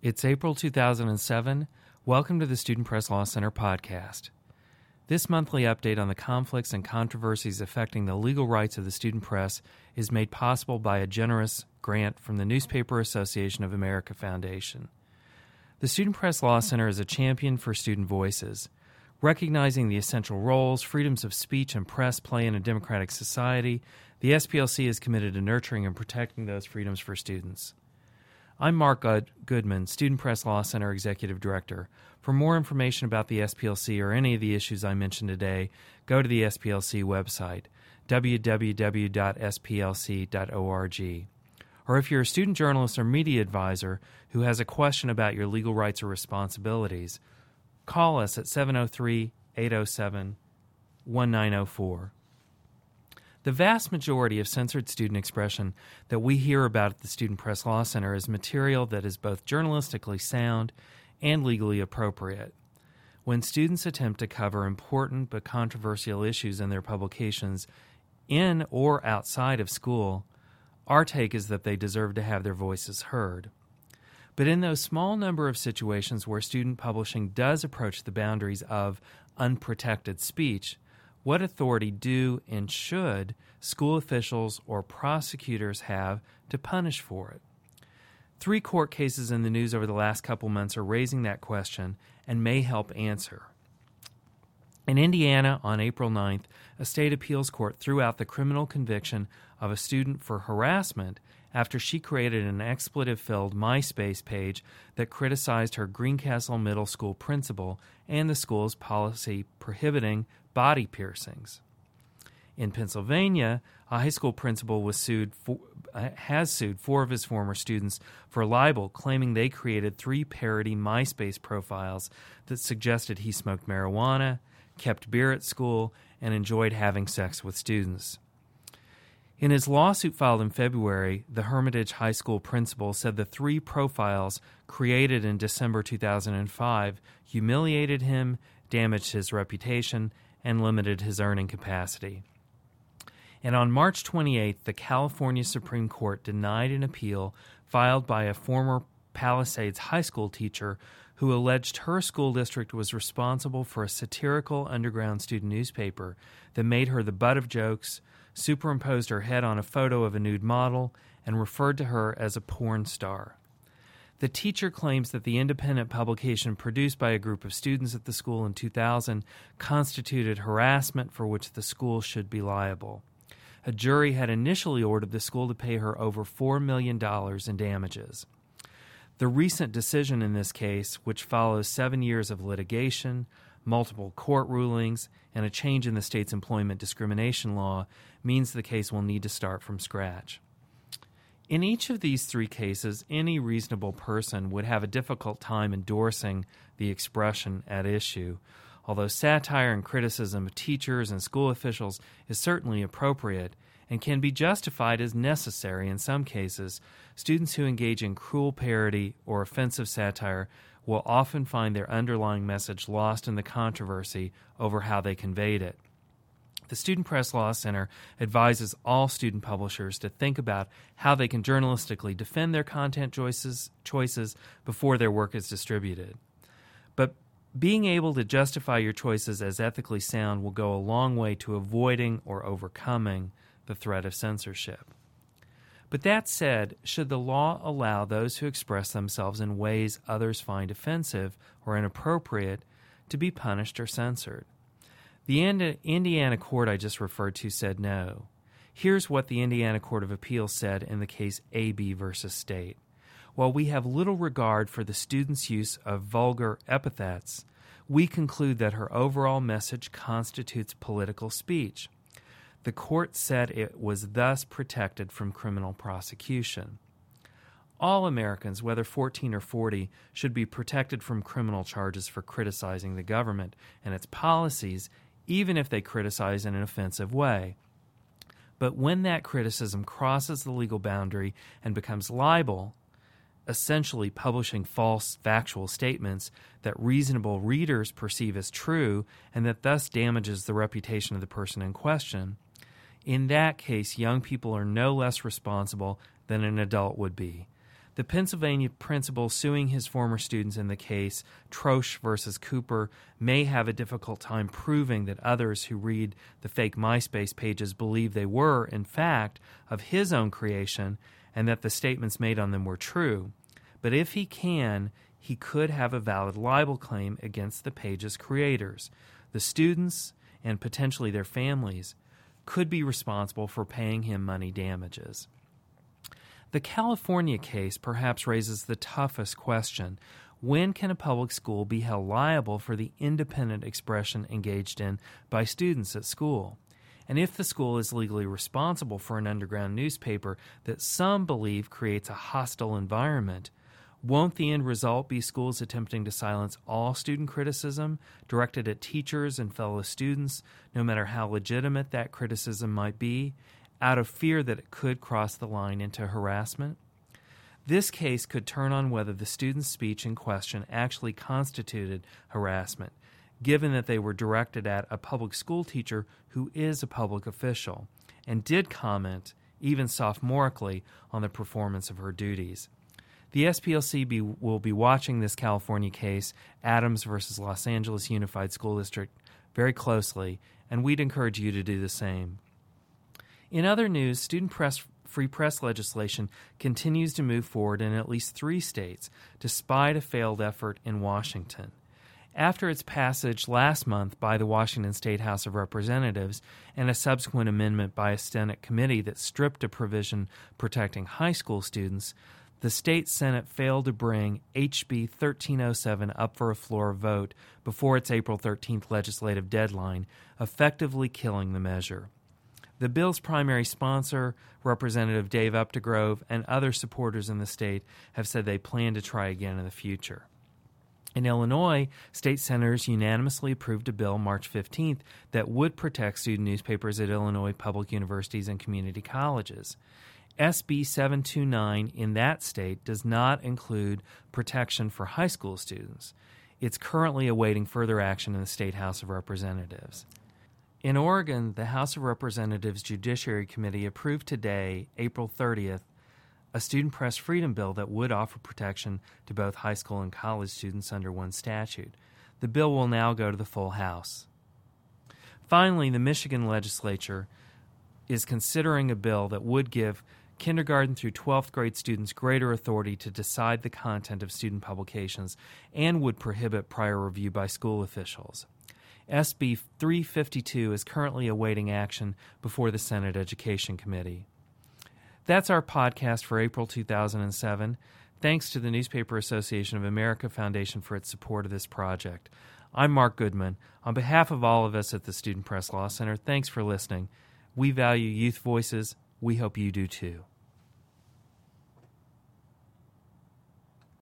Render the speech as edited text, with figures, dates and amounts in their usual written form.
It's April 2007. Welcome to the Student Press Law Center podcast. This monthly update on the conflicts and controversies affecting the legal rights of the student press is made possible by a generous grant from the Newspaper Association of America Foundation. The Student Press Law Center is a champion for student voices. Recognizing the essential roles freedoms of speech and press play in a democratic society, the SPLC is committed to nurturing and protecting those freedoms for students. I'm Mark Goodman, Student Press Law Center Executive Director. For more information about the SPLC or any of the issues I mentioned today, go to the SPLC website, www.splc.org. Or if you're a student journalist or media advisor who has a question about your legal rights or responsibilities, call us at 703-807-1904. The vast majority of censored student expression that we hear about at the Student Press Law Center is material that is both journalistically sound and legally appropriate. When students attempt to cover important but controversial issues in their publications in or outside of school, our take is that they deserve to have their voices heard. But in those small number of situations where student publishing does approach the boundaries of unprotected speech, what authority do and should school officials or prosecutors have to punish for it? 3 court cases in the news over the last couple months are raising that question and may help answer. In Indiana, on April 9th, a state appeals court threw out the criminal conviction of a student for harassment after she created an expletive-filled MySpace page that criticized her Greencastle Middle School principal and the school's policy prohibiting body piercings. In Pennsylvania, a high school principal has sued 4 of his former students for libel, claiming they created 3 parody MySpace profiles that suggested he smoked marijuana, kept beer at school, and enjoyed having sex with students. In his lawsuit filed in February, the Hermitage High School principal said the 3 profiles created in December 2005 humiliated him, damaged his reputation, and limited his earning capacity. And on March 28th, the California Supreme Court denied an appeal filed by a former Palisades High School teacher who alleged her school district was responsible for a satirical underground student newspaper that made her the butt of jokes, superimposed her head on a photo of a nude model, and referred to her as a porn star. The teacher claims that the independent publication produced by a group of students at the school in 2000 constituted harassment for which the school should be liable. A jury had initially ordered the school to pay her over $4 million in damages. The recent decision in this case, which follows 7 years of litigation, multiple court rulings, and a change in the state's employment discrimination law, means the case will need to start from scratch. In each of these 3 cases, any reasonable person would have a difficult time endorsing the expression at issue. Although satire and criticism of teachers and school officials is certainly appropriate and can be justified as necessary in some cases, students who engage in cruel parody or offensive satire will often find their underlying message lost in the controversy over how they conveyed it. The Student Press Law Center advises all student publishers to think about how they can journalistically defend their content choices before their work is distributed. But being able to justify your choices as ethically sound will go a long way to avoiding or overcoming the threat of censorship. But that said, should the law allow those who express themselves in ways others find offensive or inappropriate to be punished or censored? The Indiana court I just referred to said no. Here's what the Indiana Court of Appeals said in the case AB versus State. While we have little regard for the student's use of vulgar epithets, we conclude that her overall message constitutes political speech. The court said it was thus protected from criminal prosecution. All Americans, whether 14 or 40, should be protected from criminal charges for criticizing the government and its policies, even if they criticize in an offensive way. But when that criticism crosses the legal boundary and becomes libel, essentially publishing false factual statements that reasonable readers perceive as true and that thus damages the reputation of the person in question, in that case, young people are no less responsible than an adult would be. The Pennsylvania principal suing his former students in the case, Trosch versus Cooper, may have a difficult time proving that others who read the fake MySpace pages believe they were, in fact, of his own creation and that the statements made on them were true. But if he can, he could have a valid libel claim against the page's creators. The students, and potentially their families, could be responsible for paying him money damages. The California case perhaps raises the toughest question. When can a public school be held liable for the independent expression engaged in by students at school? And if the school is legally responsible for an underground newspaper that some believe creates a hostile environment, won't the end result be schools attempting to silence all student criticism directed at teachers and fellow students, no matter how legitimate that criticism might be, out of fear that it could cross the line into harassment? This case could turn on whether the student's speech in question actually constituted harassment, given that they were directed at a public school teacher who is a public official and did comment, even sophomorically, on the performance of her duties. The SPLC will be watching this California case, Adams versus Los Angeles Unified School District, very closely, and we'd encourage you to do the same. In other news, student free press legislation continues to move forward in at least 3 states, despite a failed effort in Washington. After its passage last month by the Washington State House of Representatives and a subsequent amendment by a Senate committee that stripped a provision protecting high school students, the state Senate failed to bring HB 1307 up for a floor vote before its April 13th legislative deadline, effectively killing the measure. The bill's primary sponsor, Representative Dave Updegrove, and other supporters in the state have said they plan to try again in the future. In Illinois, state senators unanimously approved a bill March 15th that would protect student newspapers at Illinois public universities and community colleges. SB 729 in that state does not include protection for high school students. It's currently awaiting further action in the State House of Representatives. In Oregon, the House of Representatives Judiciary Committee approved today, April 30th, a student press freedom bill that would offer protection to both high school and college students under one statute. The bill will now go to the full House. Finally, the Michigan legislature is considering a bill that would give kindergarten through 12th grade students greater authority to decide the content of student publications and would prohibit prior review by school officials. SB 352 is currently awaiting action before the Senate Education Committee. That's our podcast for April 2007. Thanks to the Newspaper Association of America Foundation for its support of this project. I'm Mark Goodman. On behalf of all of us at the Student Press Law Center, thanks for listening. We value youth voices. We hope you do too.